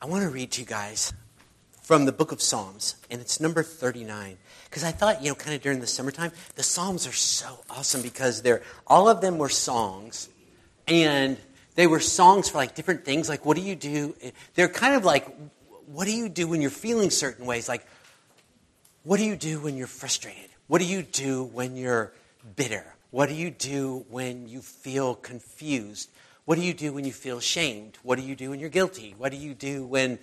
I want to read to you guys from the book of Psalms, and it's number 39. Because I thought, kind of during the summertime, the Psalms are so awesome because all of them were songs, and they were songs for like different things. Like, what do you do? They're kind of like, what do you do when you're feeling certain ways? Like, what do you do when you're frustrated? What do you do when you're bitter? What do you do when you feel confused? What do you do when you feel ashamed? What do you do when you're guilty? What do you do when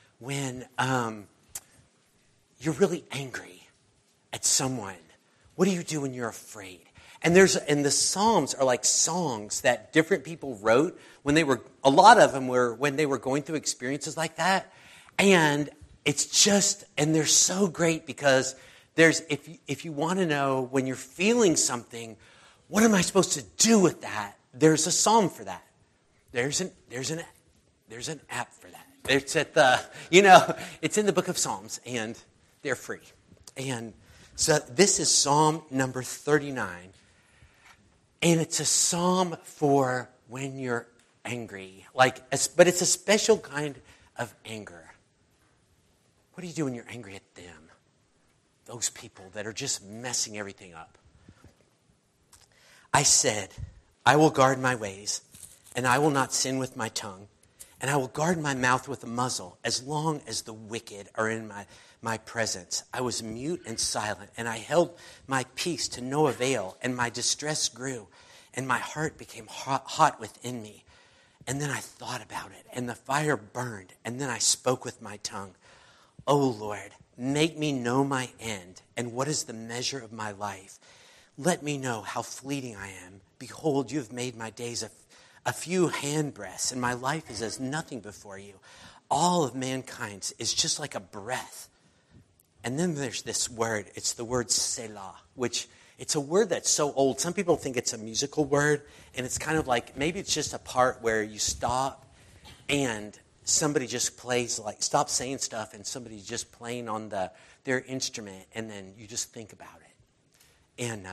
you're really angry at someone? What do you do when you're afraid? And the Psalms are like songs that different people wrote a lot of them were when they were going through experiences like that. And and they're so great because if you want to know when you're feeling something, what am I supposed to do with that? There's a psalm for that. There's an app for that. It's it's in the book of Psalms, and they're free. And so this is Psalm number 39, and it's a psalm for when you're angry. But it's a special kind of anger. What do you do when you're angry at them? Those people that are just messing everything up. I said, I will guard my ways, and I will not sin with my tongue, and I will guard my mouth with a muzzle as long as the wicked are in my presence. I was mute and silent, and I held my peace to no avail, and my distress grew, and my heart became hot within me. And then I thought about it, and the fire burned, and then I spoke with my tongue. O Lord, make me know my end, and what is the measure of my life. Let me know how fleeting I am. Behold, you have made my days a few handbreadths, and my life is as nothing before you. All of mankind is just like a breath. And then there's this word. It's the word Selah, which it's a word that's so old. Some people think it's a musical word, and it's kind of like maybe it's just a part where you stop and somebody just plays, stop saying stuff, and somebody's just playing on their instrument, and then you just think about it. And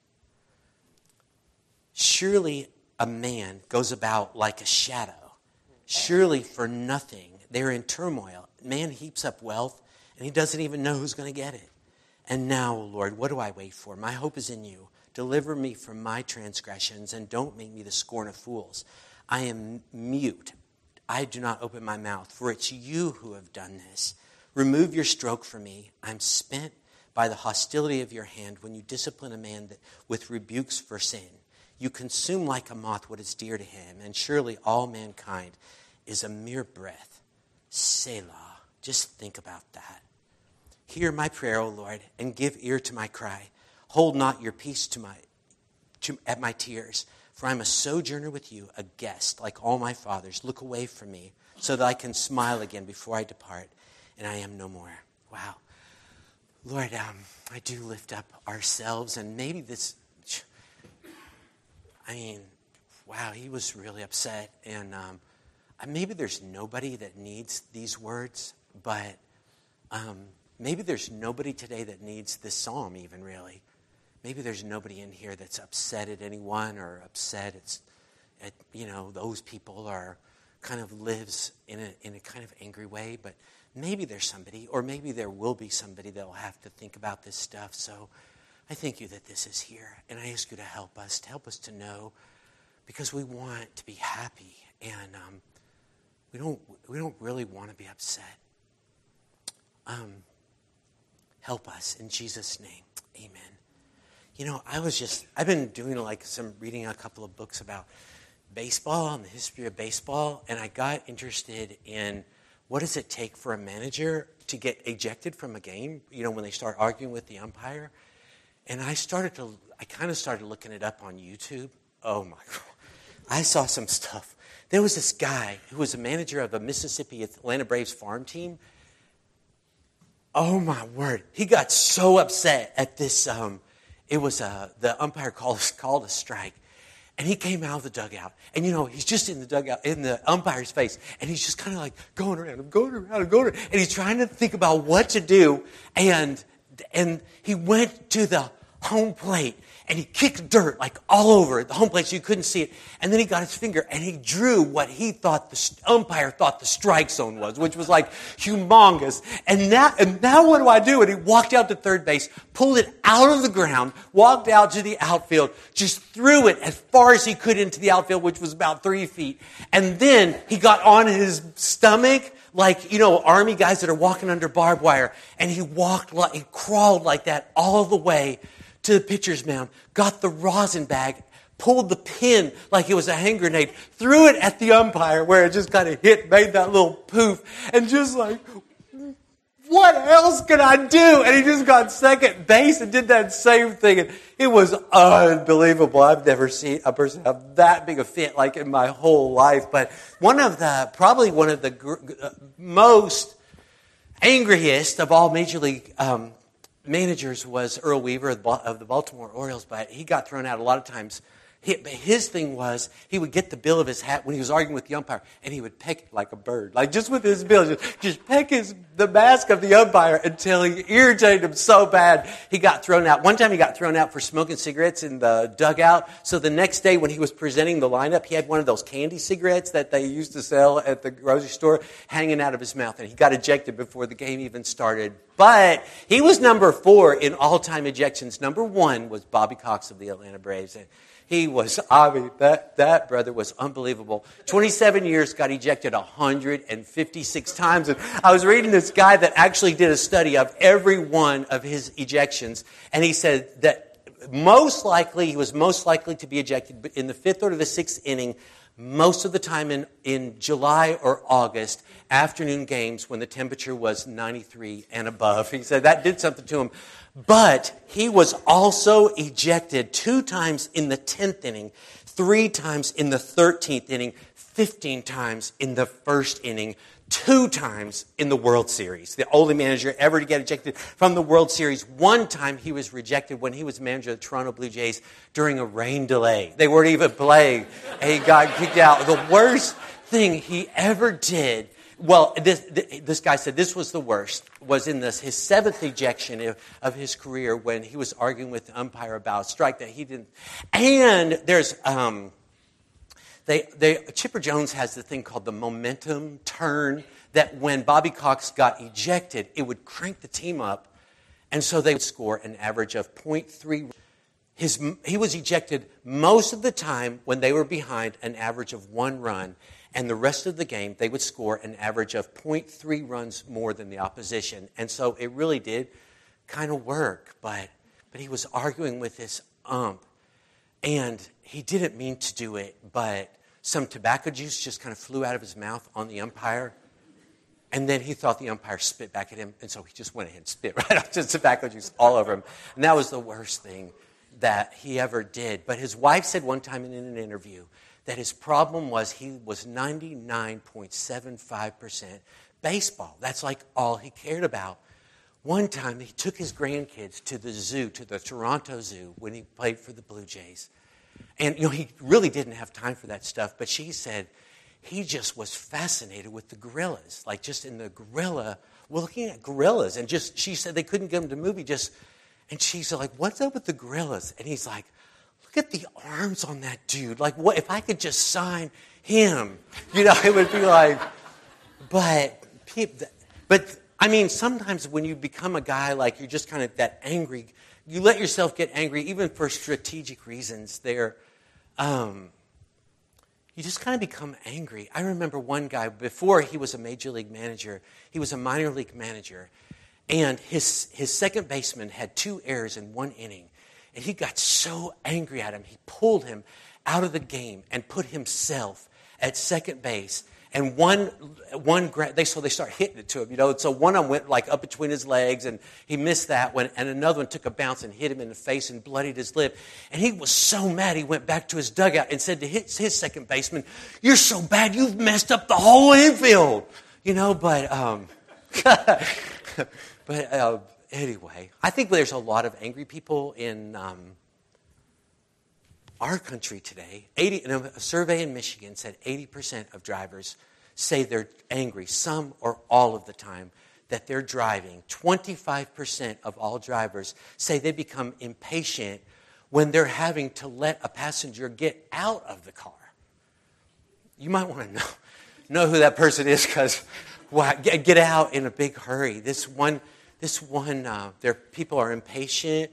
surely a man goes about like a shadow. Surely for nothing. They're in turmoil. Man heaps up wealth, and he doesn't even know who's going to get it. And now, Lord, what do I wait for? My hope is in you. Deliver me from my transgressions, and don't make me the scorn of fools. I am mute. I do not open my mouth, for it's you who have done this. Remove your stroke from me. I'm spent by the hostility of your hand when you discipline a man with rebukes for sin. You consume like a moth what is dear to him, and surely all mankind is a mere breath. Selah. Just think about that. Hear my prayer, O Lord, and give ear to my cry. Hold not your peace at my tears, for I am a sojourner with you, a guest, like all my fathers. Look away from me, so that I can smile again before I depart, and I am no more. Wow. Lord, I do lift up ourselves, and maybe wow, he was really upset, and maybe there's nobody that needs these words, but maybe there's nobody today that needs this psalm even, really. Maybe there's nobody in here that's upset at anyone or upset at those people or kind of lives in a kind of angry way, but maybe there's somebody, or maybe there will be somebody that will have to think about this stuff. So I thank you that this is here, and I ask you to help us to know, because we want to be happy, and we don't really want to be upset. Help us in Jesus' name, amen. I've been doing reading a couple of books about baseball and the history of baseball, and I got interested in what does it take for a manager to get ejected from a game, when they start arguing with the umpire. And I kind of started looking it up on YouTube. Oh my God. I saw some stuff. There was this guy who was a manager of a Mississippi Atlanta Braves farm team. Oh my word. He got so upset at this, the umpire called a strike. And he came out of the dugout. And, he's just in the dugout, in the umpire's face. And he's just kind of like going around. And he's trying to think about what to do. And he went to the home plate, and he kicked dirt like all over the home plate so you couldn't see it. And then he got his finger and he drew what he thought the umpire thought the strike zone was, which was like humongous. And now what do I do? And he walked out to third base, pulled it out of the ground, walked out to the outfield, just threw it as far as he could into the outfield, which was about 3 feet. And then he got on his stomach, like, Army guys that are walking under barbed wire. And he crawled like that all the way to the pitcher's mound, got the rosin bag, pulled the pin like it was a hand grenade, threw it at the umpire where it just kind of hit, made that little poof, and just like, what else can I do? And he just got second base and did that same thing. And it was unbelievable. I've never seen a person have that big a fit like in my whole life. But probably one of the most angriest of all Major League managers was Earl Weaver of the Baltimore Orioles, but he got thrown out a lot of times. His thing was he would get the bill of his hat when he was arguing with the umpire, and he would peck it like a bird, like just with his bill, just peck the mask of the umpire until he irritated him so bad he got thrown out. One time he got thrown out for smoking cigarettes in the dugout. So the next day when he was presenting the lineup, he had one of those candy cigarettes that they used to sell at the grocery store hanging out of his mouth, and he got ejected before the game even started. But he was number 4 in all-time ejections. Number 1 was Bobby Cox of the Atlanta Braves. And that brother was unbelievable. 27 years, got ejected 156 times. And I was reading this guy that actually did a study of every one of his ejections. And he said that he was most likely to be ejected in the 5th or the 6th inning, most of the time in July or August, afternoon games when the temperature was 93 and above. He said that did something to him. But he was also ejected 2 times in the 10th inning, 3 times in the 13th inning, 15 times in the 1st inning, 2 times in the World Series. The only manager ever to get ejected from the World Series. 1 time he was rejected when he was manager of the Toronto Blue Jays during a rain delay. They weren't even playing, and he got kicked out. The worst thing he ever did, well, this guy said this was the worst, was in his 7th ejection of his career when he was arguing with the umpire about a strike that he didn't. And there's Chipper Jones has the thing called the momentum turn, that when Bobby Cox got ejected, it would crank the team up, and so they would score an average of .3. He was ejected most of the time when they were behind an average of 1 run, and the rest of the game they would score an average of .3 runs more than the opposition. And so it really did kind of work, but he was arguing with this ump, and he didn't mean to do it, but some tobacco juice just kind of flew out of his mouth on the umpire. And then he thought the umpire spit back at him, and so he just went ahead and spit right out the tobacco juice all over him. And that was the worst thing that he ever did. But his wife said one time in an interview that his problem was he was 99.75% baseball. That's like all he cared about. One time he took his grandkids to the zoo, to the Toronto Zoo, when he played for the Blue Jays. And, he really didn't have time for that stuff. But she said he just was fascinated with the gorillas. Like just in the gorilla, looking at gorillas. And she said they couldn't get him to move. And she said, like, what's up with the gorillas? And he's like, look at the arms on that dude. Like, what if I could just sign him? It would be like, but I mean, sometimes when you become a guy, like you're just kind of that angry, you let yourself get angry, even for strategic reasons. You just kind of become angry. I remember one guy, before he was a major league manager, he was a minor league manager, and his second baseman had 2 errors in 1 inning, and he got so angry at him, he pulled him out of the game and put himself at second base. And they start hitting it to him, So one of them went like up between his legs, and he missed that one. And another one took a bounce and hit him in the face and bloodied his lip. And he was so mad, he went back to his dugout and said to his second baseman, "You're so bad, you've messed up the whole infield." But anyway, I think there's a lot of angry people in our country today. A survey in Michigan said 80% of drivers say they're angry some or all of the time. that they're driving, 25% of all drivers say they become impatient when they're having to let a passenger get out of the car. You might want to know who that person is, because get out in a big hurry. This one, their people are impatient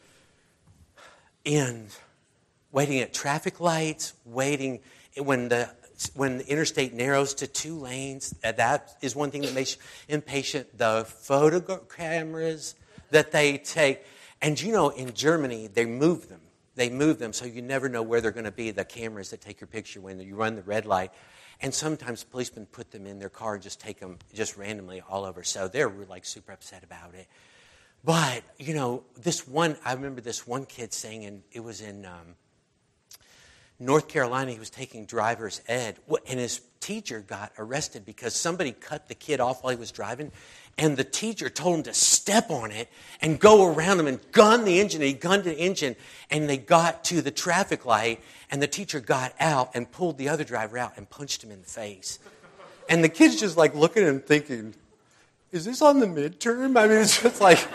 and waiting at traffic lights, waiting when the interstate narrows to 2 lanes. That is one thing that makes you impatient. The photo cameras that they take. And in Germany, they move them. They move them so you never know where they're going to be, the cameras that take your picture when you run the red light. And sometimes policemen put them in their car and just take them just randomly all over. So they're like super upset about it. But, I remember this one kid saying, and it was in North Carolina, he was taking driver's ed, and his teacher got arrested because somebody cut the kid off while he was driving, and the teacher told him to step on it and go around him and gun the engine. He gunned the engine, and they got to the traffic light, and the teacher got out and pulled the other driver out and punched him in the face. And the kid's just like looking at him thinking, is this on the midterm? I mean, it's just like,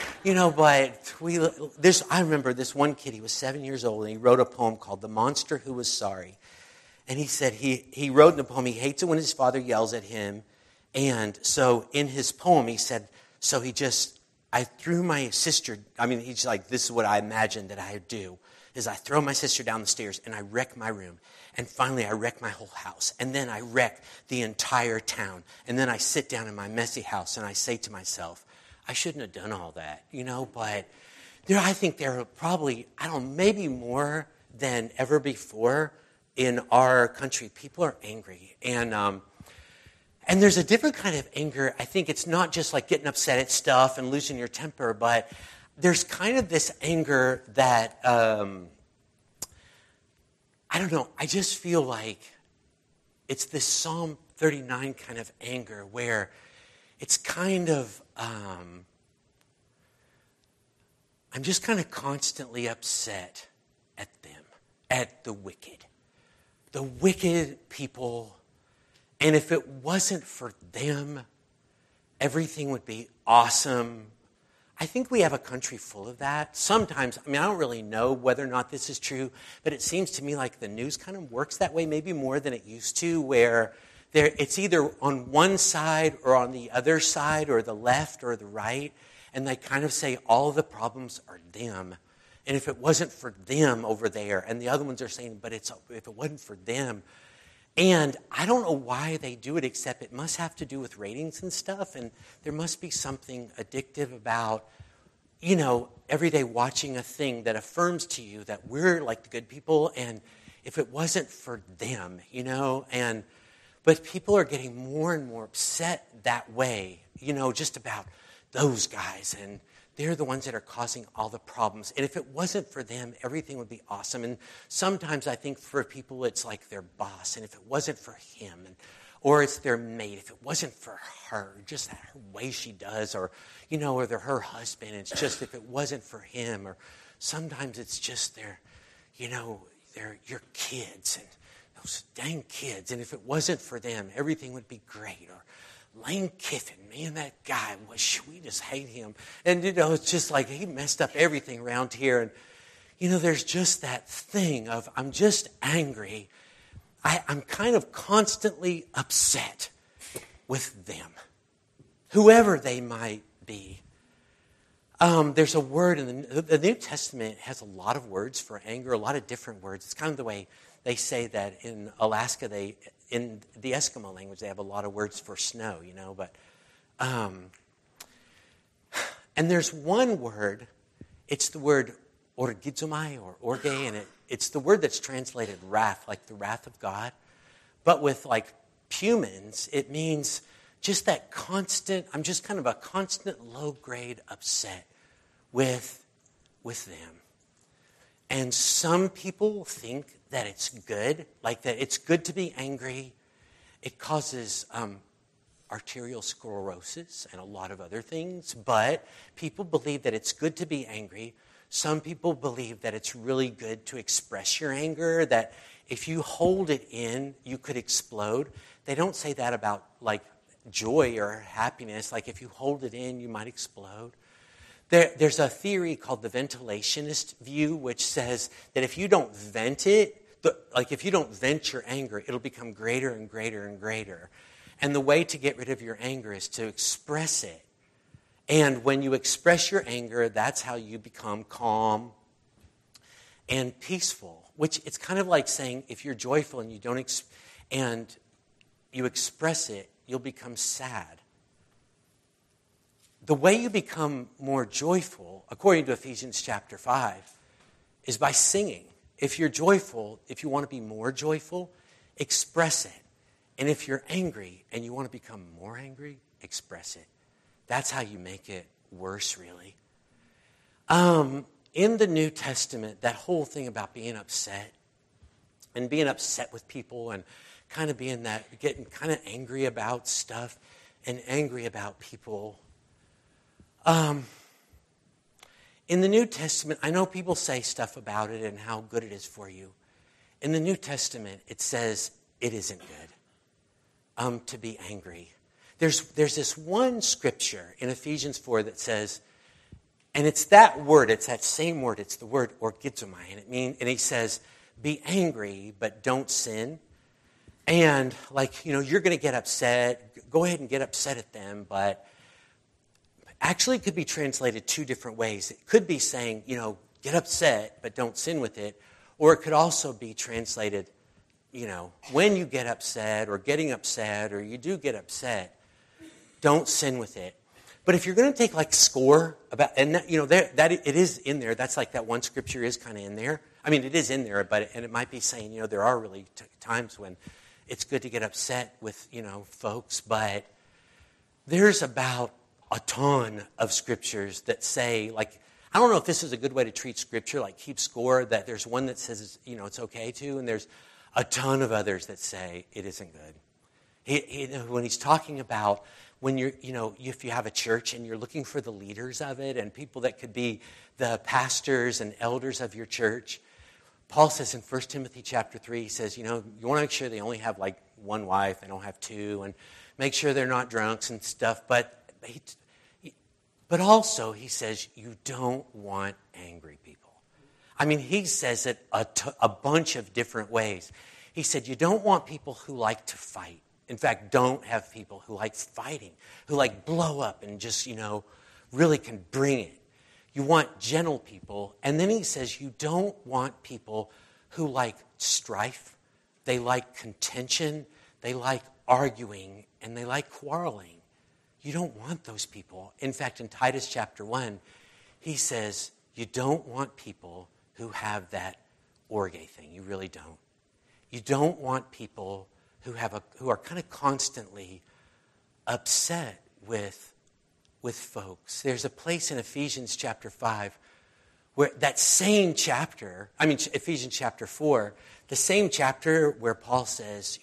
but I remember this one kid, he was 7 years old, and he wrote a poem called The Monster Who Was Sorry. And he said he wrote in the poem, he hates it when his father yells at him. And so in his poem, he said, I threw my sister, he's like, this is what I imagined that I would do, is I throw my sister down the stairs and I wreck my room. And finally, I wreck my whole house. And then I wreck the entire town. And then I sit down in my messy house and I say to myself, I shouldn't have done all that, But I think there are probably, maybe more than ever before in our country, people are angry. And there's a different kind of anger. I think it's not just like getting upset at stuff and losing your temper, but there's kind of this anger that, I just feel like it's this Psalm 39 kind of anger where it's kind of, I'm just kind of constantly upset at them, at the wicked people. And if it wasn't for them, everything would be awesome. I think we have a country full of that. Sometimes, I don't really know whether or not this is true, but it seems to me like the news kind of works that way, maybe more than it used to, where it's either on one side or on the other side or the left or the right, and they kind of say all of the problems are them. And if it wasn't for them over there, and the other ones are saying, but if it wasn't for them. And I don't know why they do it, except it must have to do with ratings and stuff. And there must be something addictive about, every day watching a thing that affirms to you that we're like the good people. And if it wasn't for them, but people are getting more and more upset that way, just about those guys. And they're the ones that are causing all the problems. And if it wasn't for them, everything would be awesome. And sometimes I think for people, it's like their boss. And if it wasn't for him, or it's their mate, if it wasn't for her, just her way she does, or, or her husband, it's just if it wasn't for him. Or sometimes it's just your kids and those dang kids. And if it wasn't for them, everything would be great. Or Lane Kiffin, man, that guy, we just hate him. And, it's just like he messed up everything around here. And, there's just that thing of I'm just angry. I'm kind of constantly upset with them, whoever they might be. There's a word in the New Testament has a lot of words for anger, a lot of different words. It's kind of the way they say that in Alaska, in the Eskimo language, they have a lot of words for snow, but, and there's one word, it's the word orgizomai or orge, and it's the word that's translated wrath, like the wrath of God. But with like humans, it means just that constant, I'm just kind of a constant low-grade upset with them. And some people think that it's good, like that it's good to be angry. It causes arterial sclerosis and a lot of other things, but people believe that it's good to be angry. Some people believe that it's really good to express your anger, that if you hold it in, you could explode. They don't say that about like joy or happiness, like if you hold it in, you might explode. There's a theory called the ventilationist view, which says that if you don't vent it, like if you don't vent your anger, it'll become greater and greater and greater. And the way to get rid of your anger is to express it. And when you express your anger, that's how you become calm and peaceful. Which it's kind of like saying if you're joyful and you don't and you express it, you'll become sad. The way you become more joyful, according to Ephesians chapter 5, is by singing. If you're joyful, if you want to be more joyful, express it. And if you're angry and you want to become more angry, express it. That's how you make it worse, really. In the New Testament, that whole thing about being upset and being upset with people and kind of being that, getting kind of angry about stuff and angry about people. In the New Testament, I know people say stuff about it and how good it is for you. In the New Testament, it says it isn't good to be angry. There's this one scripture in Ephesians 4 that says, and it's that word, it's that same word, it's the word orgizomai, and he says, be angry, but don't sin. And you're going to get upset, go ahead and get upset at them, but actually, it could be translated two different ways. It could be saying, get upset, but don't sin with it. Or it could also be translated, when you get upset or getting upset or you do get upset, don't sin with it. But if you're going to take score about, and that it is in there. That's like that one scripture is kind of in there. I mean, it is in there, and it might be saying, there are really times when it's good to get upset with, folks. But there's about a ton of scriptures that say, I don't know if this is a good way to treat scripture, keep score, that there's one that says, it's okay to, and there's a ton of others that say it isn't good. When he's talking about when you're, if you have a church and you're looking for the leaders of it and people that could be the pastors and elders of your church, Paul says in 1 Timothy chapter 3, he says, you want to make sure they only have one wife, they don't have two, and make sure they're not drunks and stuff, but also, he says, you don't want angry people. I mean, he says it a bunch of different ways. He said, you don't want people who like to fight. In fact, don't have people who like fighting, who blow up and just, really can bring it. You want gentle people. And then he says, you don't want people who like strife. They like contention. They like arguing. And they like quarreling. You don't want those people. In fact, in Titus chapter 1, he says, you don't want people who have that orge thing. You really don't. You don't want people who are kind of constantly upset with folks. There's a place in Ephesians chapter 5 where that same chapter, Ephesians chapter 4, the same chapter where Paul says,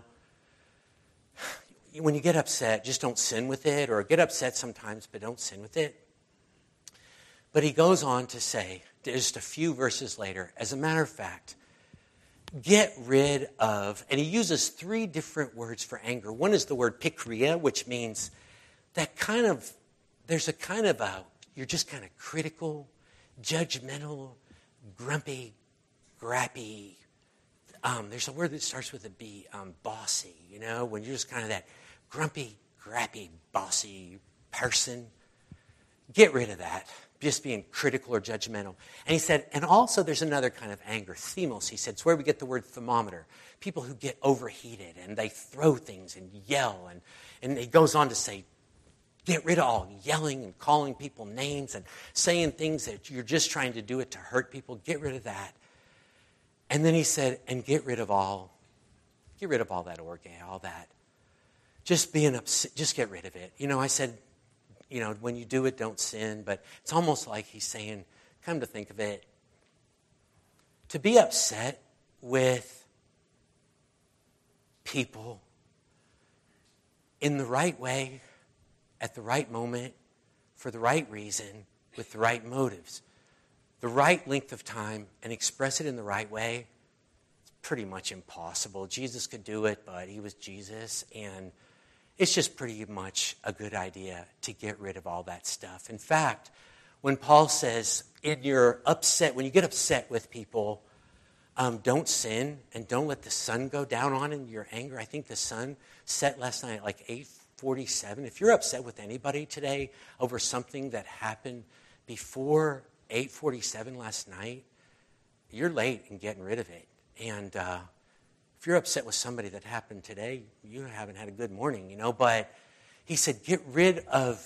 when you get upset, just don't sin with it, or get upset sometimes, but don't sin with it. But he goes on to say, just a few verses later, as a matter of fact, get rid of, and he uses three different words for anger. One is the word pikria, which means that there's a kind of you're just kind of critical, judgmental, grumpy, grappy. There's a word that starts with a B, bossy, when you're just kind of that grumpy, grappy, bossy person. Get rid of that, just being critical or judgmental. And he said, and also there's another kind of anger, themos, he said. It's where we get the word thermometer. People who get overheated and they throw things and yell. And he goes on to say, get rid of all yelling and calling people names and saying things that you're just trying to do it to hurt people. Get rid of that. And then he said, and get rid of all that orge, all that. Just being upset, just get rid of it. I said, when you do it, don't sin. But it's almost like he's saying, come to think of it, to be upset with people in the right way, at the right moment, for the right reason, with the right motives, the right length of time, and express it in the right way, it's pretty much impossible. Jesus could do it, but he was Jesus, and it's just pretty much a good idea to get rid of all that stuff. In fact, when Paul says, when you get upset with people, don't sin and don't let the sun go down on in your anger. I think the sun set last night at like 8:47. If you're upset with anybody today over something that happened before 8:47 last night, you're late in getting rid of it. And if you're upset with somebody that happened today, you haven't had a good morning, But he said, get rid of,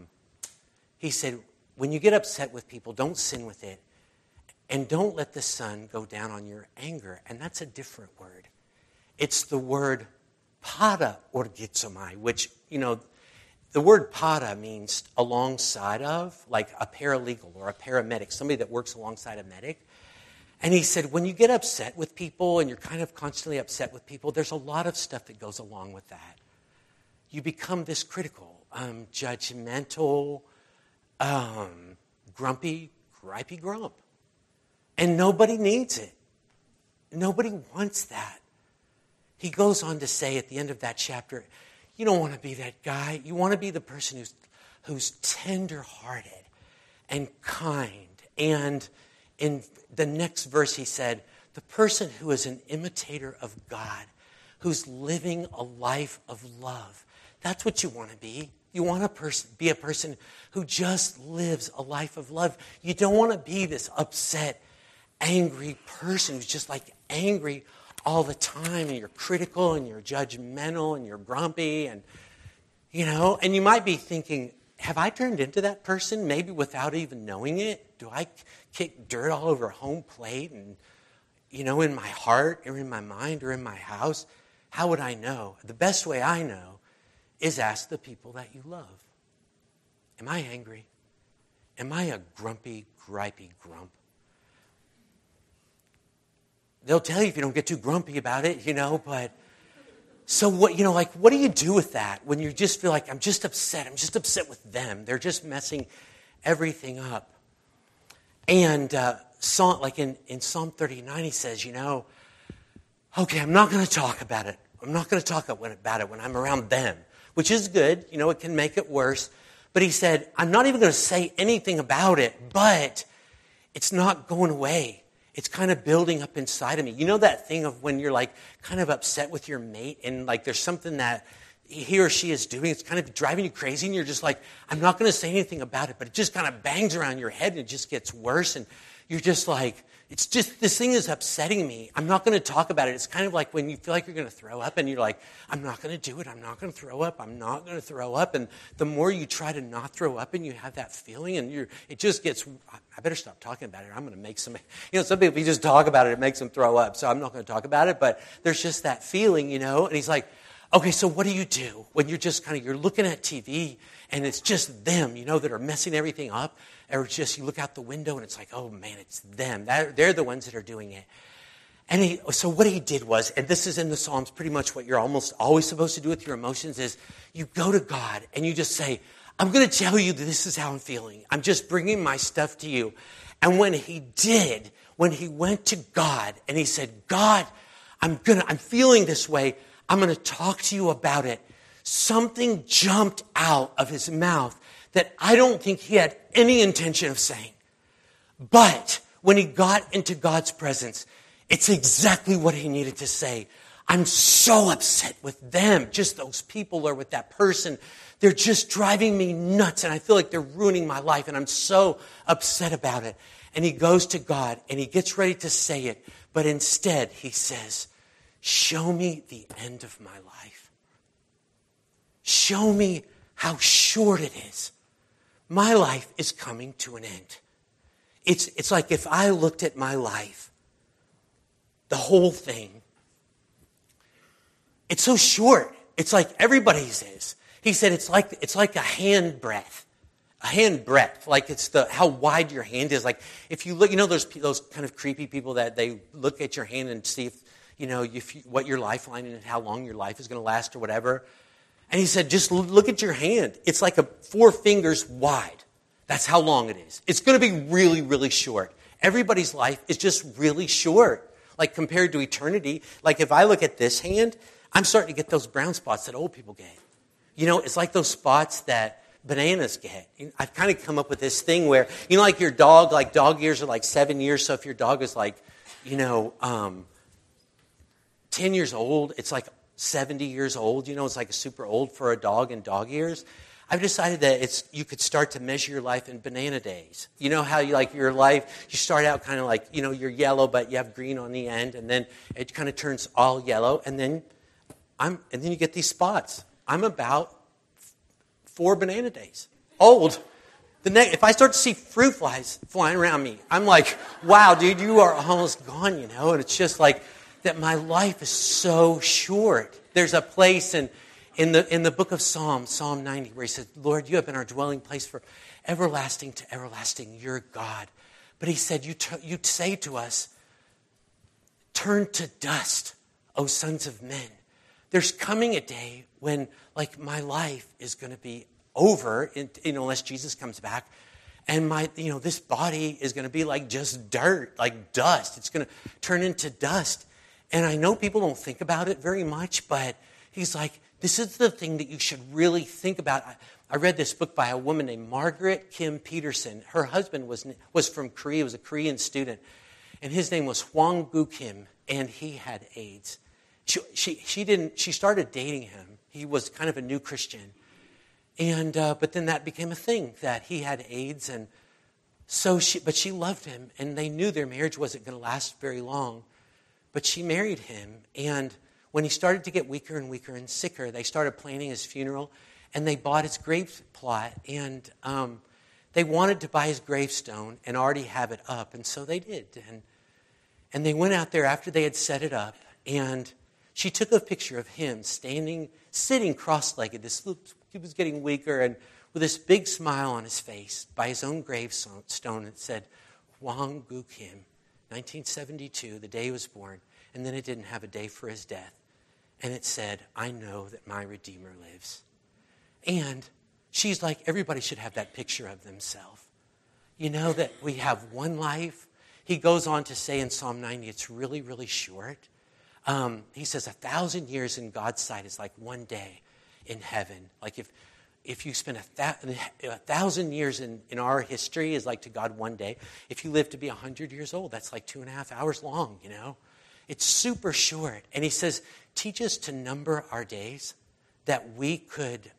when you get upset with people, don't sin with it. And don't let the sun go down on your anger. And that's a different word. It's the word para orgizomai, which, the word para means alongside of, like a paralegal or a paramedic, somebody that works alongside a medic. And he said, when you get upset with people and you're kind of constantly upset with people, there's a lot of stuff that goes along with that. You become this critical, judgmental, grumpy, gripey grump. And nobody needs it. Nobody wants that. He goes on to say at the end of that chapter, you don't want to be that guy. You want to be the person who's tender-hearted and kind. And in the next verse he said, the person who is an imitator of God, who's living a life of love. That's what you want to be. You want to be a person who just lives a life of love. You don't want to be this upset, angry person who's just like angry all the time, and you're critical and you're judgmental and you're grumpy and you might be thinking, have I turned into that person maybe without even knowing it? Do I kick dirt all over home plate and in my heart or in my mind or in my house? How would I know? The best way I know is ask the people that you love. Am I angry? Am I a grumpy, gripey grump? They'll tell you if you don't get too grumpy about it, but so what do you do with that when you just feel like I'm just upset with them. They're just messing everything up. And in Psalm 39 he says, okay, I'm not going to talk about it. I'm not going to talk about it when I'm around them, which is good. It can make it worse. But he said, I'm not even going to say anything about it, but it's not going away. It's kind of building up inside of me. You know that thing of when you're like kind of upset with your mate and like there's something that he or she is doing, it's kind of driving you crazy and you're just like, I'm not going to say anything about it, but it just kind of bangs around your head and it just gets worse and you're just like, it's just, this thing is upsetting me. I'm not going to talk about it. It's kind of like when you feel like you're going to throw up and you're like, I'm not going to do it. I'm not going to throw up. I'm not going to throw up. And the more you try to not throw up and you have that feeling and it just gets, I better stop talking about it. I'm going to make some people, if you just talk about it, it makes them throw up. So I'm not going to talk about it, but there's just that feeling, and he's like, okay, so what do you do when you're just you're looking at TV and it's just them, that are messing everything up? Or just you look out the window and it's like, oh man, it's them. They're the ones that are doing it. And so what he did was, and this is in the Psalms, pretty much what you're almost always supposed to do with your emotions is you go to God and you just say, I'm going to tell you this is how I'm feeling. I'm just bringing my stuff to you. And when he went to God and he said, God, I'm feeling this way. I'm going to talk to you about it. Something jumped out of his mouth that I don't think he had any intention of saying. But when he got into God's presence, it's exactly what he needed to say. I'm so upset with them, just those people or with that person. They're just driving me nuts and I feel like they're ruining my life and I'm so upset about it. And he goes to God and he gets ready to say it. But instead he says, show me the end of my life. Show me how short it is. My life is coming to an end. It's like if I looked at my life, the whole thing, it's so short. It's like everybody's is. He said it's like a hand breadth. A hand breadth. Like it's how wide your hand is. Like if you look, those kind of creepy people that they look at your hand and see if what your lifeline and how long your life is going to last or whatever. And he said, just look at your hand. It's like 4 fingers wide. That's how long it is. It's going to be really, really short. Everybody's life is just really short, like compared to eternity. Like if I look at this hand, I'm starting to get those brown spots that old people get. It's like those spots that bananas get. I've kind of come up with this thing where, like your dog, like dog years are like 7 years. So if your dog is like, 10 years old, it's like 70 years old. It's like super old for a dog in dog years. I've decided that you could start to measure your life in banana days. You know how your life, you start out kind of like, you're yellow, but you have green on the end, and then it kind of turns all yellow, and then you get these spots. I'm about 4 banana days old. If I start to see fruit flies flying around me, I'm like, wow, dude, you are almost gone, and it's just like that my life is so short. There's a place in the book of Psalms, Psalm 90, where he said, Lord, you have been our dwelling place for everlasting to everlasting. You're God. But he said, you'd say to us, turn to dust, O sons of men. There's coming a day when, my life is going to be over, unless Jesus comes back. And this body is going to be like just dirt, like dust. It's going to turn into dust. And I know people don't think about it very much, but he's like, this is the thing that you should really think about. I read this book by a woman named Margaret Kim Peterson. Her husband was from Korea, was a Korean student. And his name was Hwang Gu Kim, and he had AIDS. She started dating him. He was kind of a new Christian. And but then that became a thing, that he had AIDS, and but she loved him, and they knew their marriage wasn't going to last very long. But she married him, and when he started to get weaker and weaker and sicker, they started planning his funeral, and they bought his grave plot, and they wanted to buy his gravestone and already have it up, and so they did. And they went out there after they had set it up, and she took a picture of him sitting cross-legged. He was getting weaker, and with this big smile on his face by his own gravestone, it said, Hwang Gu Kim, 1972, the day he was born. And then it didn't have a day for his death. And it said, I know that my Redeemer lives. And she's like, everybody should have that picture of themselves. That we have one life. He goes on to say in Psalm 90, it's really, really short. He says 1,000 years in God's sight is like one day in heaven. Like if you spend 1,000 years in our history is like to God one day. If you live to be 100 years old, that's like 2.5 hours long, It's super short. And he says, teach us to number our days that we could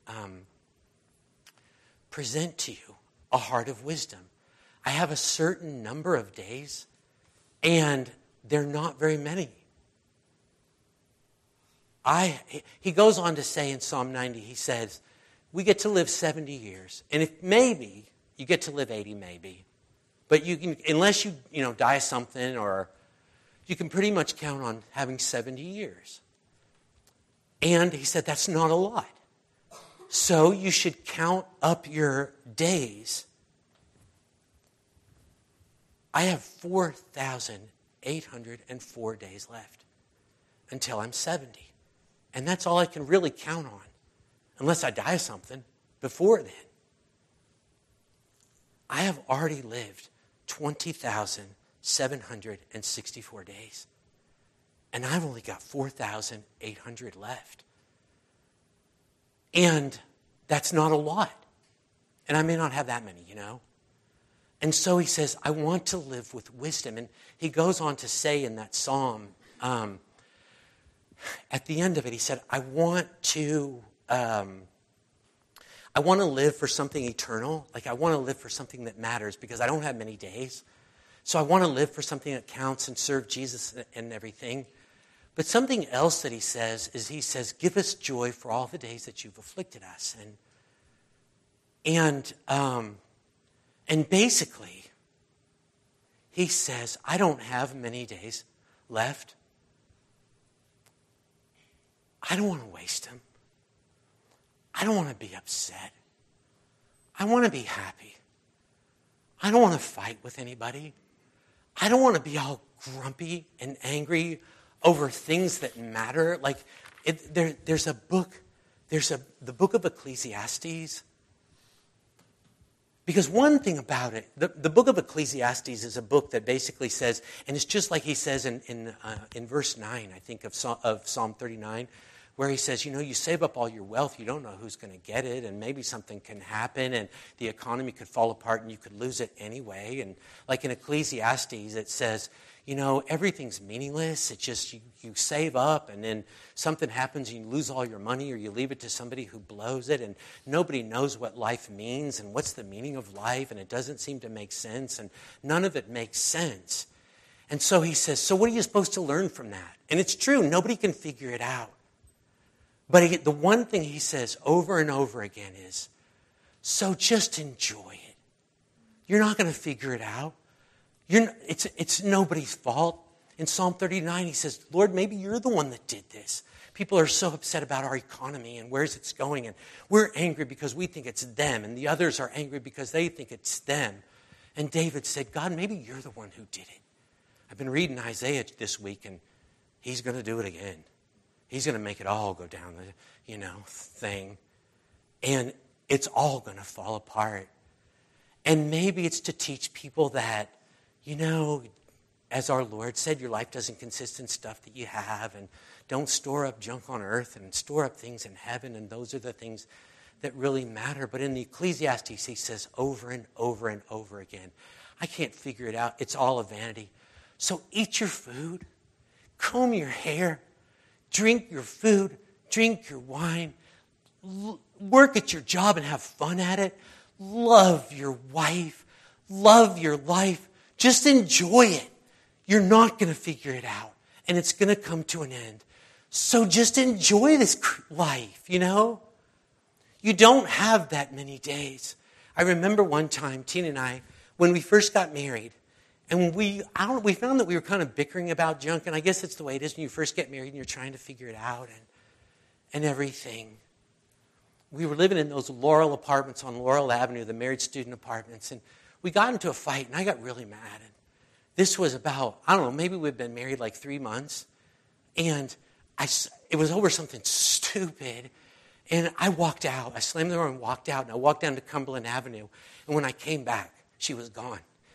present to you a heart of wisdom. I have a certain number of days, and they're not very many. He goes on to say in Psalm 90, he says, we get to live 70 years. And if maybe you get to live 80, maybe. But you can, unless you die of something, or you can pretty much count on having 70 years. And he said, that's not a lot. So you should count up your days. I have 4,804 days left until I'm 70. And that's all I can really count on, unless I die of something before then. I have already lived 20,764 days. And I've only got 4,800 left. And that's not a lot. And I may not have that many, And so he says, I want to live with wisdom. And he goes on to say in that psalm, at the end of it, he said, I want to live for something eternal. Like, I want to live for something that matters, because I don't have many days. So I want to live for something that counts and serve Jesus and everything. But something else that he says is, he says, give us joy for all the days that you've afflicted us. And basically, he says, I don't have many days left. I don't want to waste them. I don't want to be upset. I want to be happy. I don't want to fight with anybody. I don't want to be all grumpy and angry over things that matter. Like, there's a book, the book of Ecclesiastes. Because one thing about it, the book of Ecclesiastes is a book that basically says, and it's just like he says in verse 9, I think, of Psalm 39, where he says, you save up all your wealth, you don't know who's going to get it, and maybe something can happen, and the economy could fall apart, and you could lose it anyway. And like in Ecclesiastes, it says, everything's meaningless. It's just you save up, and then something happens, and you lose all your money, or you leave it to somebody who blows it, and nobody knows what life means, and what's the meaning of life, and it doesn't seem to make sense, and none of it makes sense. And so he says, so what are you supposed to learn from that? And it's true, nobody can figure it out. But the one thing he says over and over again is, so just enjoy it. You're not going to figure it out. It's nobody's fault. In Psalm 39, he says, Lord, maybe you're the one that did this. People are so upset about our economy and where's it's going. And we're angry because we think it's them. And the others are angry because they think it's them. And David said, God, maybe you're the one who did it. I've been reading Isaiah this week, and he's going to do it again. He's going to make it all go down the, thing. And it's all going to fall apart. And maybe it's to teach people that, as our Lord said, your life doesn't consist in stuff that you have. And don't store up junk on earth and store up things in heaven. And those are the things that really matter. But in the Ecclesiastes, he says over and over and over again, I can't figure it out. It's all a vanity. So eat your food. Comb your hair. Drink your food, drink your wine, work at your job and have fun at it. Love your wife, love your life. Just enjoy it. You're not going to figure it out, and it's going to come to an end. So just enjoy this life, You don't have that many days. I remember one time, Tina and I, when we first got married, and we found that we were kind of bickering about junk, and I guess it's the way it is when you first get married and you're trying to figure it out and everything. We were living in those Laurel apartments on Laurel Avenue, the married student apartments, and we got into a fight, and I got really mad. And this was about, maybe we'd been married like 3 months, and it was over something stupid, and I walked out. I slammed the door and walked out, and I walked down to Cumberland Avenue, and when I came back, she was gone.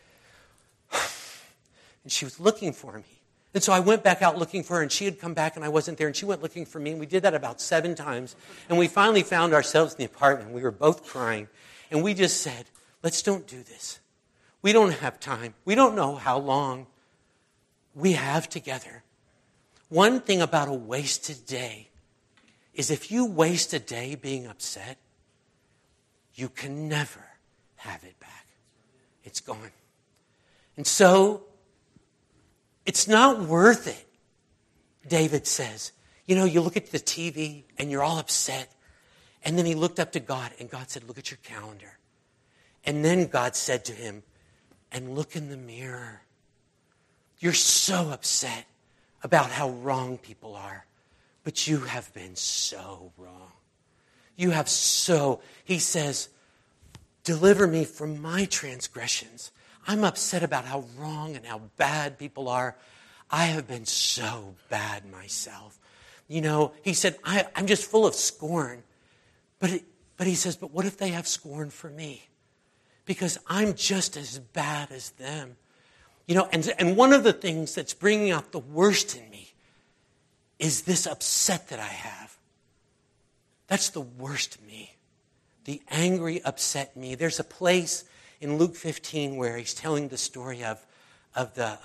And she was looking for me. And so I went back out looking for her, and she had come back, and I wasn't there, and she went looking for me, and we did that about 7 times. And we finally found ourselves in the apartment. We were both crying, and we just said, let's don't do this. We don't have time. We don't know how long we have together. One thing about a wasted day is if you waste a day being upset, you can never have it back. It's gone. And so, it's not worth it, David says. You look at the TV and you're all upset. And then he looked up to God and God said, look at your calendar. And then God said to him, and look in the mirror. You're so upset about how wrong people are, but you have been so wrong. He says, deliver me from my transgressions. I'm upset about how wrong and how bad people are. I have been so bad myself. He said, I'm just full of scorn. But he says, but what if they have scorn for me? Because I'm just as bad as them. And one of the things that's bringing out the worst in me is this upset that I have. That's the worst me. The angry, upset me. There's a place in Luke 15 where he's telling the story of the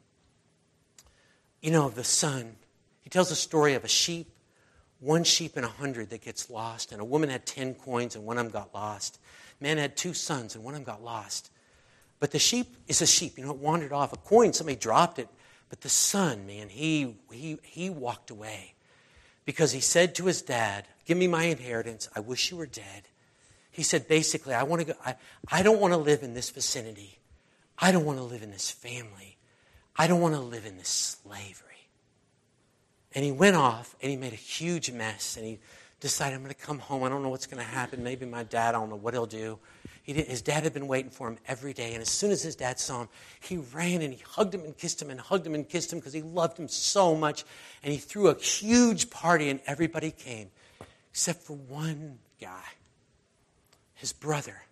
son. He tells a story of a sheep, 1 sheep in 100 that gets lost, and a woman had 10 coins and one of them got lost. Man had 2 sons and one of them got lost. But the sheep is a sheep, it wandered off. A coin, somebody dropped it. But the son, man, he walked away because he said to his dad, give me my inheritance. I wish you were dead. He said, basically, I don't want to live in this vicinity. I don't want to live in this family. I don't want to live in this slavery. And he went off, and he made a huge mess, and he decided, I'm going to come home. I don't know what's going to happen. Maybe my dad, I don't know what he'll do. His dad had been waiting for him every day, and as soon as his dad saw him, he ran, and he hugged him and kissed him and hugged him and kissed him because he loved him so much. And he threw a huge party, and everybody came, except for one guy. His brother.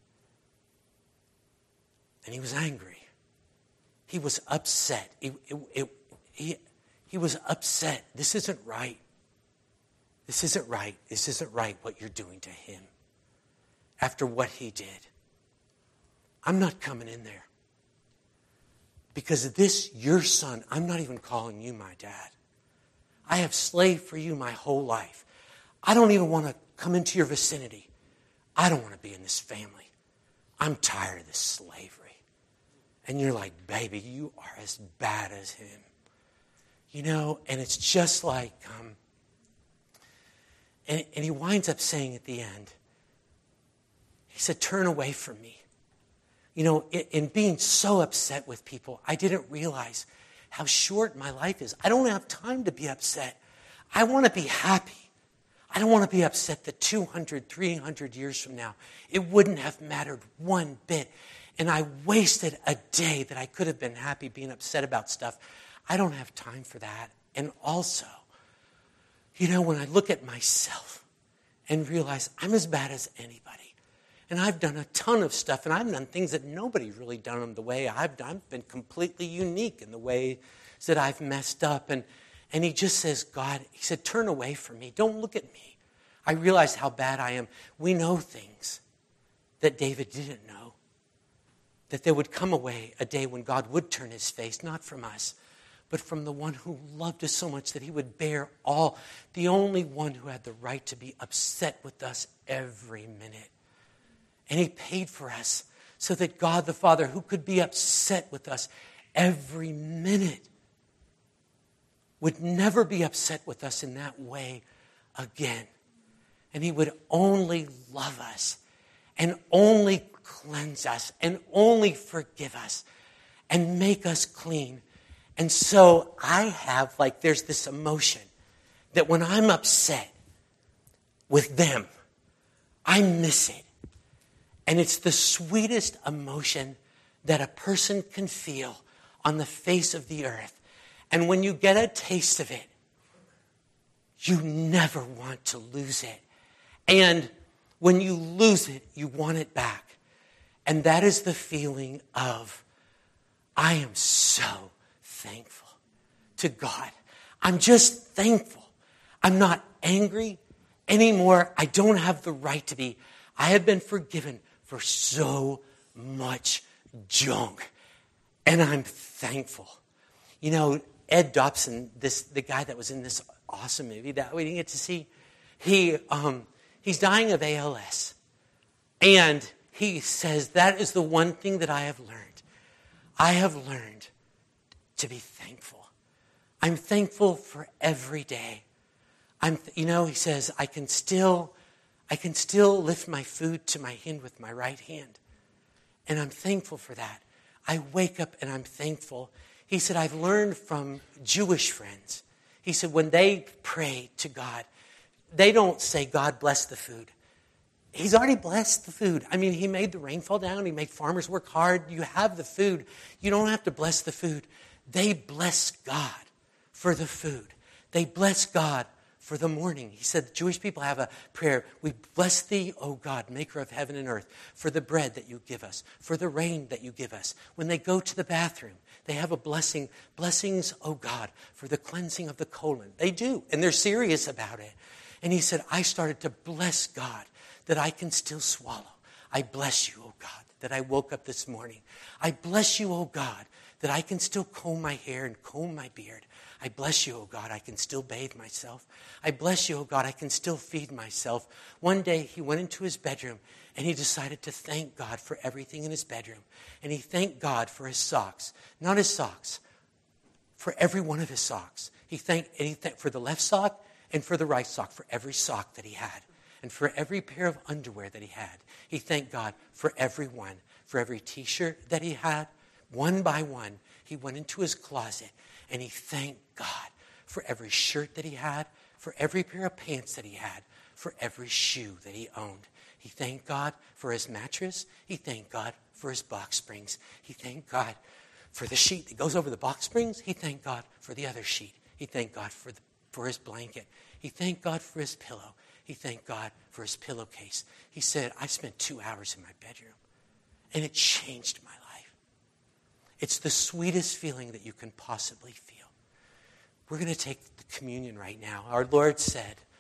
And he was angry. He was upset. He was upset. This isn't right. This isn't right. This isn't right what you're doing to him after what he did. I'm not coming in there. Because this, your son, I'm not even calling you my dad. I have slaved for you my whole life. I don't even want to come into your vicinity. I don't want to be in this family. I'm tired of this slavery. And you're like, baby, you are as bad as him. You know, and it's just like, and he winds up saying at the end, he said, turn away from me. You know, in being so upset with people, I didn't realize how short my life is. I don't have time to be upset. I want to be happy. I don't want to be upset that 200, 300 years from now, it wouldn't have mattered one bit. And I wasted a day that I could have been happy being upset about stuff. I don't have time for that. And also, you know, when I look at myself and realize I'm as bad as anybody, and I've done a ton of stuff, and I've done things that nobody's really done them the way I've done. I've been completely unique in the ways that I've messed up. And he just says, God, he said, turn away from me. Don't look at me. I realize how bad I am. We know things that David didn't know. That there would come a day when God would turn his face, not from us, but from the one who loved us so much that he would bear all, the only one who had the right to be upset with us every minute. And he paid for us so that God the Father, who could be upset with us every minute, would never be upset with us in that way again. And he would only love us and only cleanse us and only forgive us and make us clean. And so I have, there's this emotion that when I'm upset with them, I miss it. And it's the sweetest emotion that a person can feel on the face of the earth. And when you get a taste of it, you never want to lose it. And when you lose it, you want it back. And that is the feeling of, I am so thankful to God. I'm just thankful. I'm not angry anymore. I don't have the right to be. I have been forgiven for so much junk. And I'm thankful. You know, Ed Dobson, the guy that was in this awesome movie that we didn't get to see, he's dying of ALS. And he says, that is the one thing that I have learned. I have learned to be thankful. I'm thankful for every day. He says, I can still lift my food to my hand with my right hand. And I'm thankful for that. I wake up and I'm thankful. He said, I've learned from Jewish friends. He said, when they pray to God, they don't say, God bless the food. He's already blessed the food. I mean, he made the rain fall down. He made farmers work hard. You have the food. You don't have to bless the food. They bless God for the food. They bless God for the morning. He said the Jewish people have a prayer. We bless thee, O God, maker of heaven and earth, for the bread that you give us, for the rain that you give us. When they go to the bathroom, they have a blessing. Blessings, O God, for the cleansing of the colon. They do, and they're serious about it. And he said, I started to bless God that I can still swallow. I bless you, O God, that I woke up this morning. I bless you, O God, that I can still comb my hair and comb my beard. I bless you, O God, I can still bathe myself. I bless you, O God, I can still feed myself. One day he went into his bedroom and he decided to thank God for everything in his bedroom. And he thanked God for his socks. Not his socks, for every one of his socks. He thanked for the left sock and for the right sock, for every sock that he had. And for every pair of underwear that he had. He thanked God for every one. For every t-shirt that he had, one by one, he went into his closet and he thanked God for every shirt that he had, for every pair of pants that he had, for every shoe that he owned. He thanked God for his mattress. He thanked God for his box springs. He thanked God for the sheet that goes over the box springs. He thanked God for the other sheet. He thanked God for his blanket. He thanked God for his pillow. He thanked God for his pillowcase. He said, I spent 2 hours in my bedroom, and it changed my life. It's the sweetest feeling that you can possibly feel. We're going to take the communion right now. Our Lord said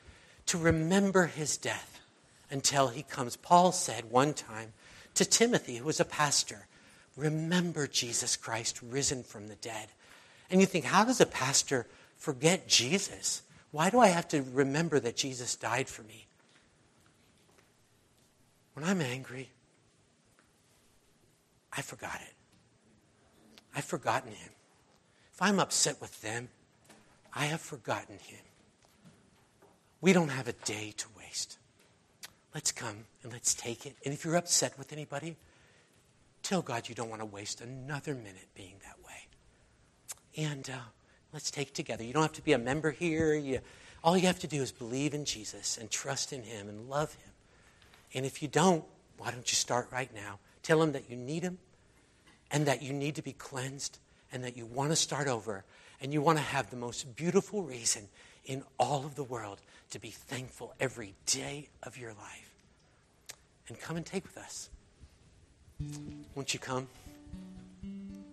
to remember his death until he comes. Paul said one time to Timothy, who was a pastor, remember Jesus Christ risen from the dead. And you think, how does a pastor forget Jesus? Why do I have to remember that Jesus died for me? When I'm angry, I forgot it. I've forgotten him. If I'm upset with them, I have forgotten him. We don't have a day to waste. Let's come and let's take it. And if you're upset with anybody, tell God you don't want to waste another minute being that way. And let's take it together. You don't have to be a member here. All you have to do is believe in Jesus and trust in him and love him. And if you don't, why don't you start right now? Tell him that you need him and that you need to be cleansed and that you want to start over and you want to have the most beautiful reason in all of the world to be thankful every day of your life. And come and take with us. Won't you come?